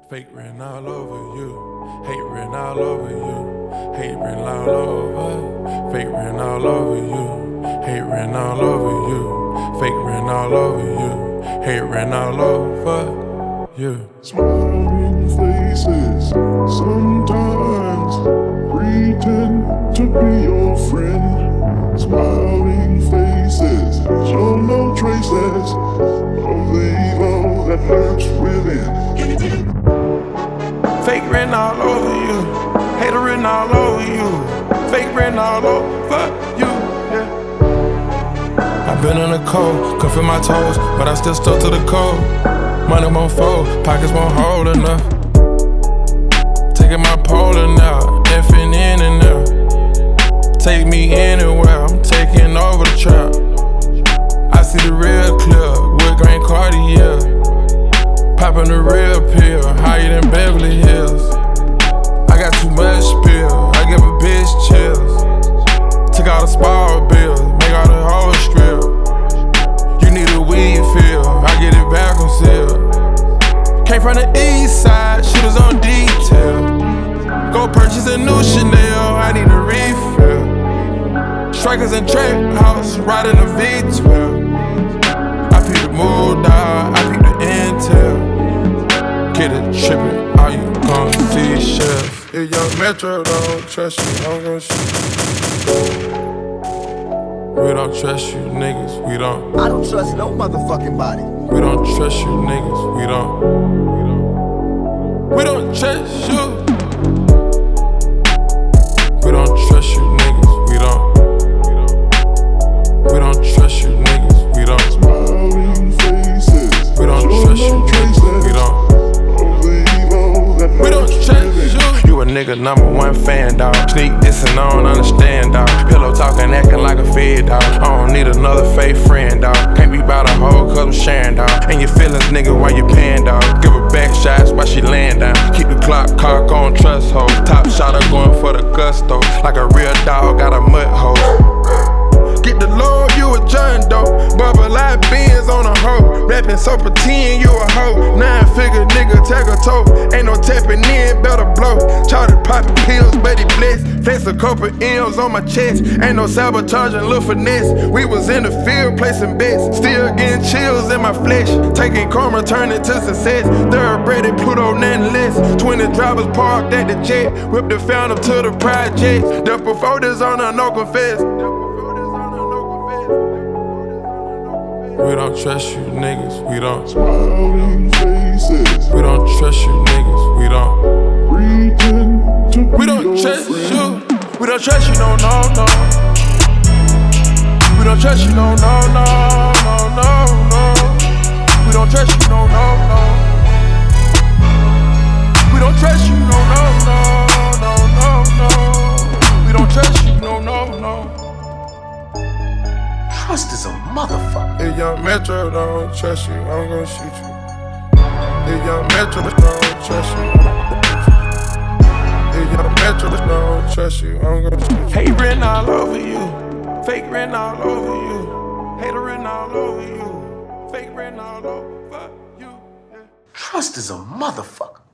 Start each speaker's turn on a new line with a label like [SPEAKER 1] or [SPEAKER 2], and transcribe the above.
[SPEAKER 1] Fake written all over you. Hate written all over you. Hate written all over. Fake written all over you. Hate written all over you. Fake written all over you. Hate written all over you.
[SPEAKER 2] Smiling faces, sometimes pretend to be your friend. Smiling faces show no traces of the evil that lurks within.
[SPEAKER 1] Fake written all over you. Hater written all over you. Fake written all over you. Yeah. I've been in the cold, cuffing my toes, but I still stuck to the code. Money won't fold, pockets won't hold enough. Taking my Poland out, effing in and out. Take me anywhere, I'm taking over the trap. I see the real clear, wood grain Cartier. Popping the real pill, higher than Beverly Hills. I got too much spill, I give a bitch chills. Took all the spoil bills, make all the hoes strip. You need a weed fill, I get it back on seal. Came from the east side, shooters on detail. Go purchase a new Chanel, I need a refill. Strikers in trap house, riding a V12. I peep the mood dog, I peep the intel. Get it trippin', all you gon' see shells. If young Metro don't trust you, I'm gon' shoot you. We don't trust you niggas, we don't.
[SPEAKER 3] I don't trust no motherfucking body.
[SPEAKER 1] We don't trust you niggas, we don't. We don't trust you. We don't trust you niggas, we don't. We don't trust you niggas, we don't.
[SPEAKER 2] Smiling faces,
[SPEAKER 1] We don't trust you niggas, we don't. We don't trust you. You a nigga #1 fan, dawg. Sneak dissing, I don't understand, dawg. Pillow talking, acting like a fed, dawg. I don't need another fake friend, dawg. Can't be bout a hoe, cause I'm sharing, dawg. And your feelings, nigga, while you paying, dawg. Give her back shots while she laying down. Keep the clock cock on trust hole. Top shotter going for the gusto. Like a real dog, got a mud hole. Get the Lord, you a John Doe. Bubba like beans on a hoe. Rapping so pretend you a hoe. 9-figure nigga, tag a toe. Ain't no tapping in, better blow. Charted popping pills, but he blessed. Flex a couple M's on my chest. Ain't no sabotaging, little finesse. We was in the field placing bets. Still getting chills in my flesh. Taking karma, turning to success. Thoroughbred at Pluto, nothing less. 20 drivers parked at the jet. Whipped the fountain to the projects. The before this on a no confess. We don't trust you niggas, we don't.
[SPEAKER 2] Smiling faces,
[SPEAKER 1] We don't trust you niggas, we don't.
[SPEAKER 2] pretend to be
[SPEAKER 1] We don't
[SPEAKER 2] your
[SPEAKER 1] trust
[SPEAKER 2] friend.
[SPEAKER 1] you. We don't trust you, no, no, no. We don't trust you, no, no, no, no, no, no. We don't trust you, no, no, no. We don't trust you, no, no, no, no, no, no. We don't trust you, no, no, no.
[SPEAKER 3] Trust is a motherfucker.
[SPEAKER 1] If young Metro don't trust you, I'm gon' shoot you. If young Metro don't trust you, if young Metro don't trust you, I'm gon' shoot you. Hate written all over you, fake written all over you, hater written all over you, fake written all over you. Yeah.
[SPEAKER 3] Trust is a motherfucker.